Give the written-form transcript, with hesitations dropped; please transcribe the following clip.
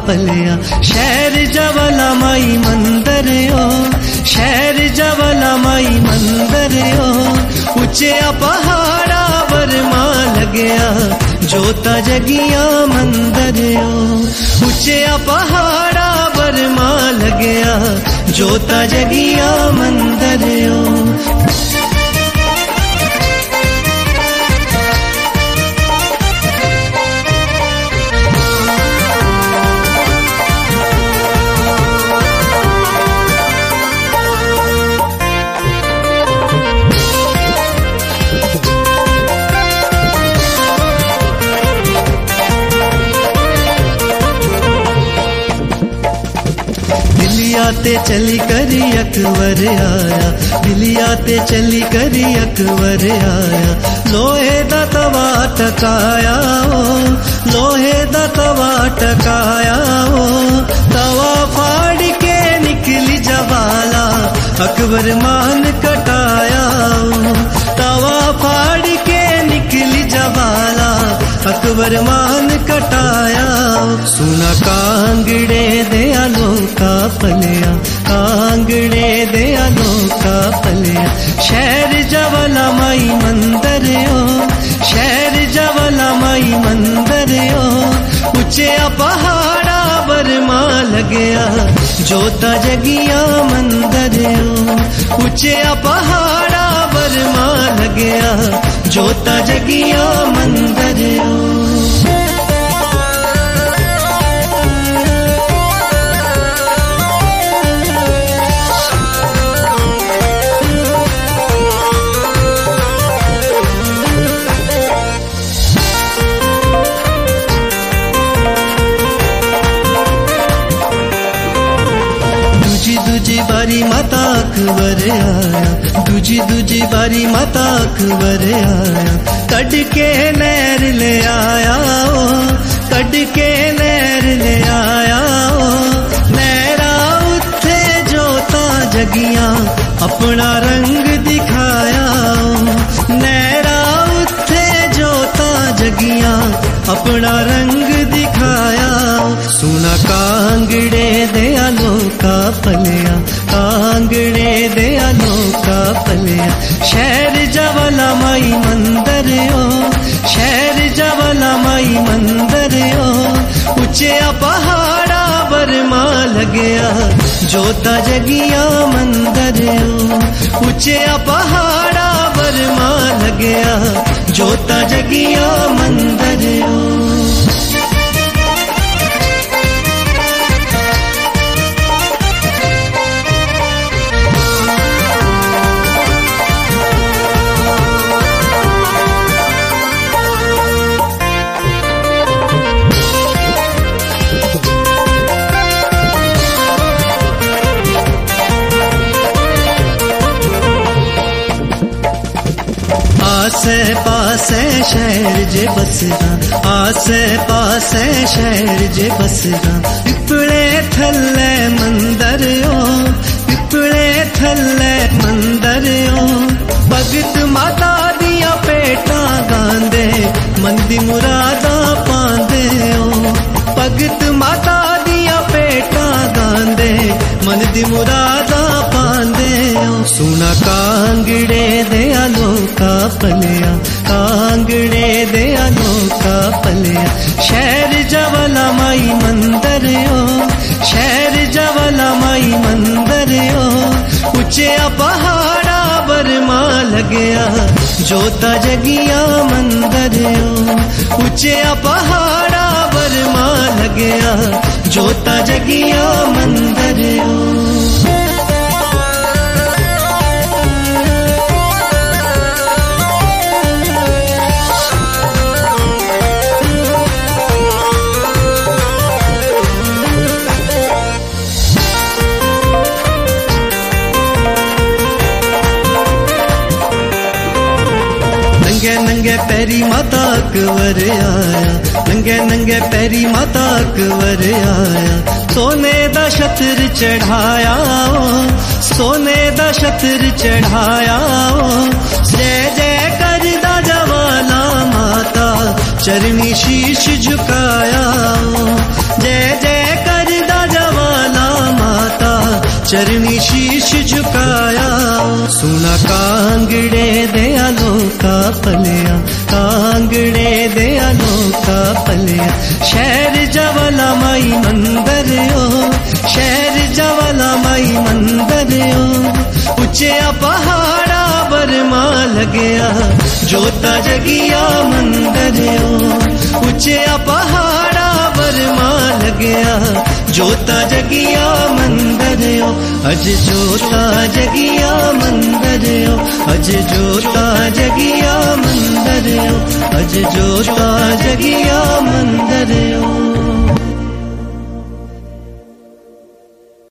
पलिया। शहर जवाला माई मंदिर ओ, शहर जवाला माई मंदिर ओ, ऊंचे पहाड़ा बरमा लगया जोता जगिया मंदिर ओ, ऊंचे पहाड़ा बरमा लगया जोता जगिया मंदिर ओ। दिलियाते चली करी अकबर आया, दिलियाते चली करी अकबर आया, लोहे दा तवा टकाया ओ, लोहे दा तवा टकाया ओ, तवा फाड़ के निकली जवाला अकबर मान कटाया ओ, तवा फाड़ के निकली जवाला अकबर मान कटाया। सुना कांगड़े दया लोका पलिया, कांगड़े दया लोका पलिया। शहर जवाला माई मंदिर ओ, शहर जवाला माई मंदिर ओ, ऊंचे पहाड़ा बरमा लगया जोता जगिया मंदिर ओ, ऊंचे पहाड़ा बरमा लगया जोता जगिया मंदिर ओ। दूजी बारी माता अकबर आया, दूजी बारी माता अकबर आया, कड़ के नहर ले आया ओ, कड़ के नहर ले आया ओ, नहरा उत्थे जोता जगिया अपना रंग दिखाया ओ, नहरा उत्थे जोता जगिया अपना रंग दिखाया। सुना कांगड़े दया लोका पलिया, कांगड़े दया लोका पलिया। शहर जवाला माई मंदिर ओ, शहर जवाला माई मंदिर ओ, ऊंचे पहाड़ा बरमा लगया जोता जगिया मंदिर ओ, ऊंचे पहाड़ा बरमा लगया जोता जगिया मंदिर ओ। आसे पासे शहर जे बसरा, आसे पासे शहर जे बसरा, पिपले थल्ले मंदिर ओ, पिपले थल्ले मंदिर ओ, भगत माता दिया पेटा गांदे मंदी मुरादा पांदे ओ, भगत माता दिया पेटा गांदे मंदी मुरादा पांदे ओ। सुना कांगड़े दया लोका पलिया, कांगड़े दया लोका पलिया। शहर जवाला माई मंदिर ओ, शहर जवाला माई मंदिर ओ, ऊंचे पहाड़ा बरमा लगया जोता जगिया मंदिर ओ, ऊंचे पहाड़ा बरमा लगया जोता जगिया मंदिर ओ। नंगे पैरी माता अकबर आया, नंगे नंगे पैरी माता अकबर आया, सोने दा छत्र चढ़ाया ओ, सोने दा छत्र चढ़ाया ओ, जय जय करदा जवाला माता चरणी शीश झुकाया ओ, जय जय चरणी शीश झुकाया। सुना कांगड़े दया लोका पलिया, कांगड़े दया लोका पलिया। शहर जवाला माई मंदिर ओ, शहर जवाला माई मंदिर ओ। उच्चिया पहाड़ा बरमा लगया, जोता जगिया मंदिर ओ। उच्चिया पहाड़ा बरमा लगया, जोता जगिया मंदिर ओ। अज जोता जगिया मंदिर ओ, अज जोता जगिया मंदिर ओ, अज जोता जगिया मंदिर